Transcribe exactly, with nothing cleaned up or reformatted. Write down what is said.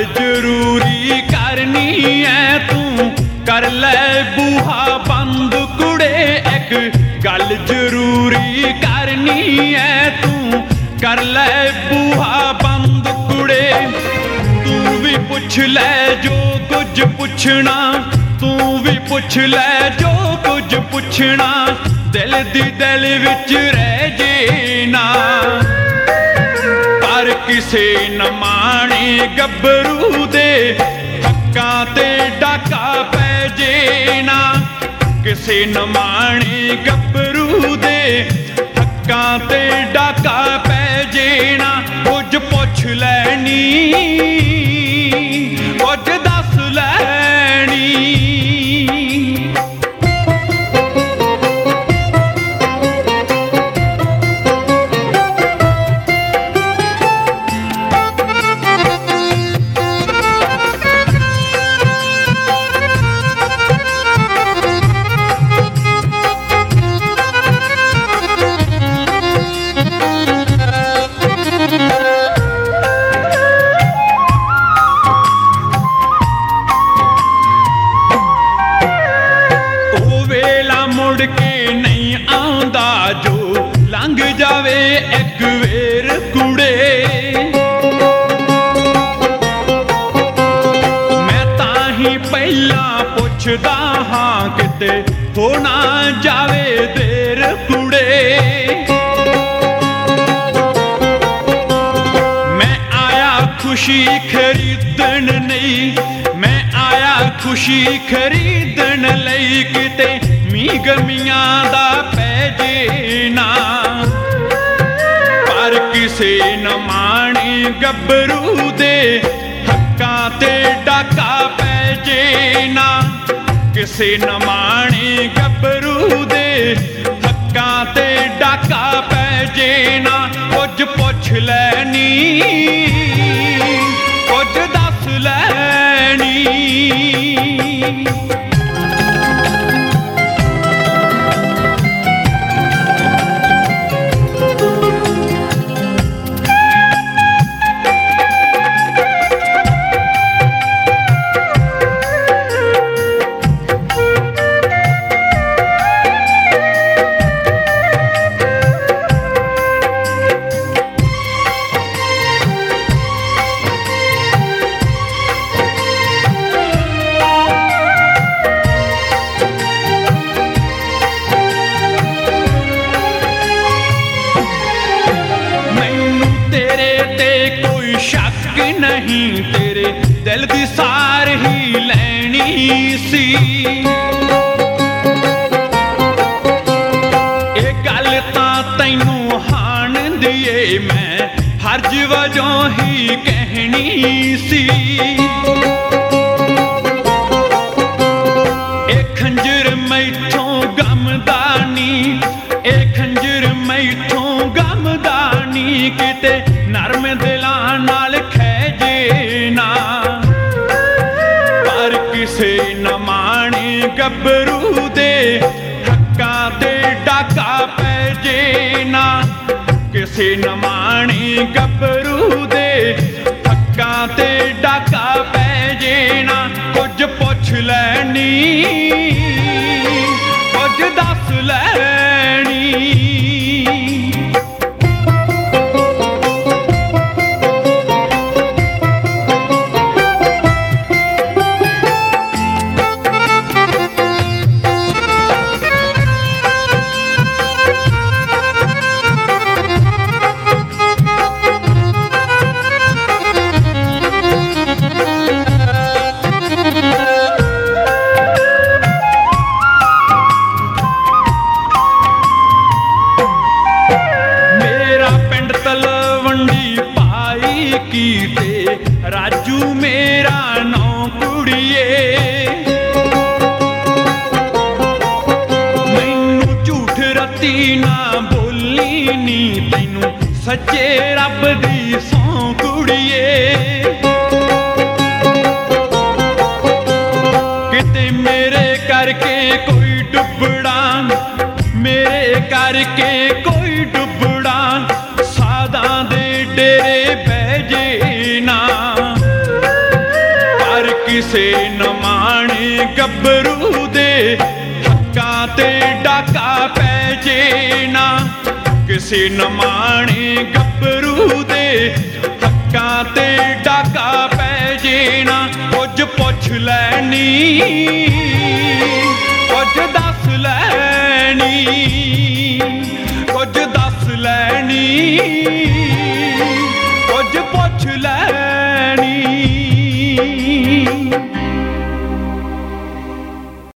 जरूरी करनी है तू कर ले बूहा बंद कुड़े। एक गल जरूरी करनी है तू कर ले बूहा बंद कुड़े। तू भी पुछ ले जो कुछ पुछना, तू भी पुछ ले जो कुछ पुछना, दिल दी दिल विच रह जे ना। पर किसे न माणे गबरू दे हक्कां ते डाका पै जे ना। किसे न माणे गबरू दे हक्कां ते डाका पै जे ना। कुछ पुछ लैनी कुछ दस लैनी। लंघ जावे एक वेर कुड़े। मैं ताही पहला पुछदा हाँ किते हो ना जावे देर कुड़े। मैं आया खुशी खरीदन नहीं, मैं आया खुशी खरीदन लई किते मीं गमियां दा पै जे ना। पर किसे न माणे गबरू दे हक्कां ते डाका पै जे ना। किसे न माणे गबरू दे हक्कां ते डाका पै जे ना। कुछ पुछ लैनी कुछ दस लैनी। नहीं तेरे दिल दी सार ही लैनी सी। ये गल तां तैनू हाण दिए मैं हर्ज वजों ही कहनी सी। ए खंजर मैथों गमदानी, ए खंजर मैथों गमदानी किते नरम दिलां नाल ना। पर किसे न माणे गबरू दे हक्कां ते डाका पै जे ना। किसे न माणे गबरू दे हक्कां ते डाका पै जे ना। कुछ पुछ लैनी कुछ दस लैनी। राजू मेरा नौ कुड़िए। मैनू झूठ रती ना बोली नी तैनू सच्चे रब दी सौं कुड़िए। किते मेरे करके कोई डुबड़ा, मेरे करके कोई डुबड़ा सादा दे डेरे बह जे ना। ਕਿਸੇ ਨਾ ਮਾਣੇ ਗੱਭਰੂ ਦੇ ਹੱਕਾਂ ਤੇ ਡਾਕਾ ਪੈ ਜੇ ਨਾ, ਕਿਸੇ ਨਾ ਮਾਣੇ ਗੱਭਰੂ ਦੇ ਹੱਕਾਂ ਤੇ ਡਾਕਾ ਪੈ ਜੇ ਨਾ। ਕੁਝ ਪੁੱਛ ਲੈਣੀ, ਕੁਝ ਦੱਸ ਲੈਣੀ, ਕੁਝ ਦੱਸ ਲੈਣੀ, ਕੁਝ ਪੁੱਛ ਲੈਣੀ।